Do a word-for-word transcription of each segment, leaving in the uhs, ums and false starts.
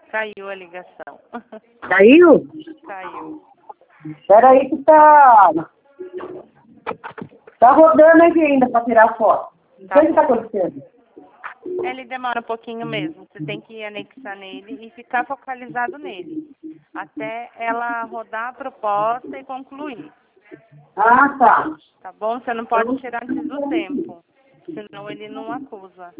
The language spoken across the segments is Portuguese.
Caiu a ligação. Caiu? Caiu. Espera aí que tá... Tá rodando aqui ainda pra tirar foto. O Tá que que tá bom. acontecendo? Ele demora um pouquinho mesmo. Você tem que anexar nele e ficar focalizado nele. Até ela rodar a proposta e concluir. Ah, tá. Tá bom? Você não pode tirar antes do tempo. Senão ele não acusa.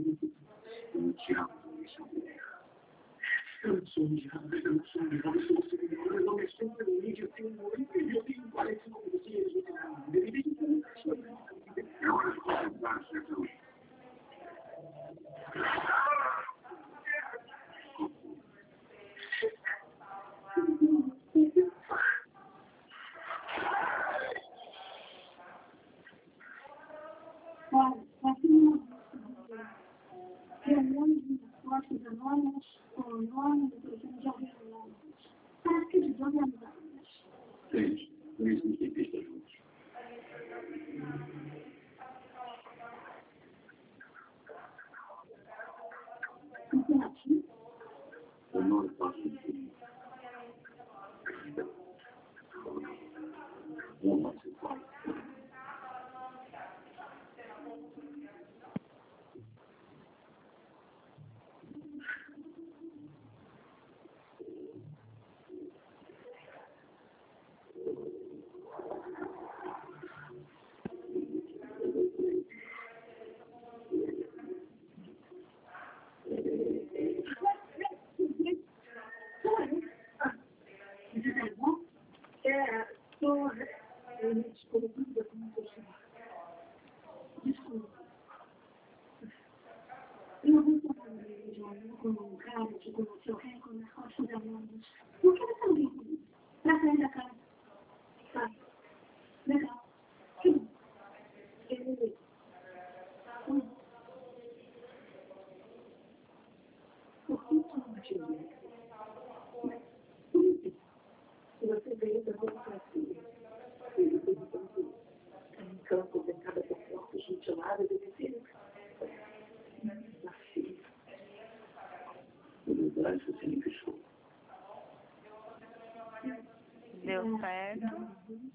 Deu certo.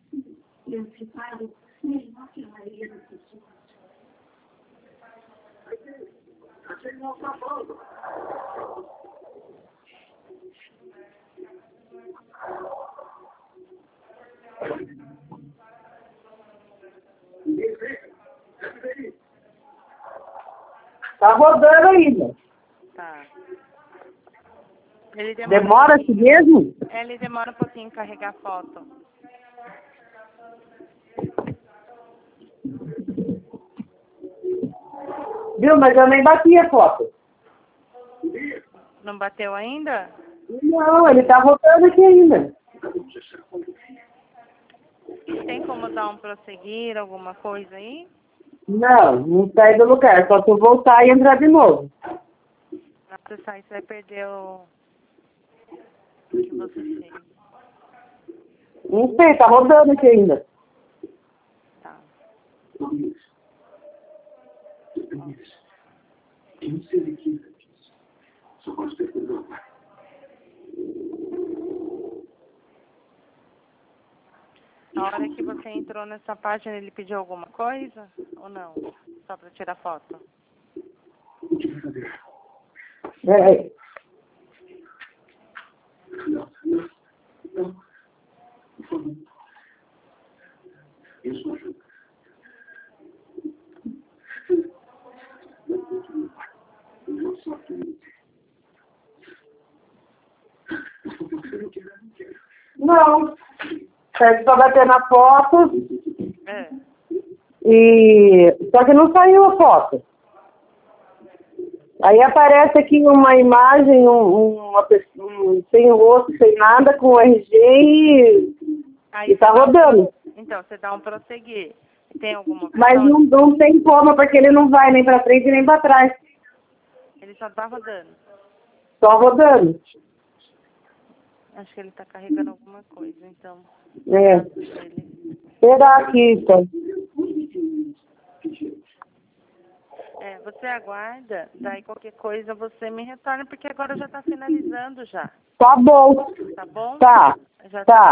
Tá rodando ainda. Tá. Ele demora, Demora um assim mesmo? É, ele demora um pouquinho em carregar a foto. Viu? Mas eu nem bati a foto. Não bateu ainda? Não, ele tá rodando aqui ainda. Tem como dar um prosseguir, alguma coisa aí? Não, não sai do lugar. Só se eu voltar e entrar de novo. Se você sair, você vai perder o o que você fez. Não sei, tá rodando aqui ainda. Tá. Na hora que você entrou nessa página, ele pediu alguma coisa? Ou não? Só para tirar foto? É. Não. Serve pra bater na foto. É. E... Só que não saiu a foto. Aí aparece aqui uma imagem, um, uma pessoa, um, sem rosto, sem nada, com o R G e, Aí e tá você dá um rodando. pro- Então, você dá um prosseguir. Tem alguma opção? Mas não, não tem como, porque ele não vai nem pra frente nem pra trás. Ele só tá rodando. Só rodando. Acho que ele tá carregando alguma coisa, então. É. Ele... Será que isso? É, você aguarda, daí qualquer coisa você me retorna, porque agora já está finalizando já. Tá bom. Tá bom? Tá, Já tá.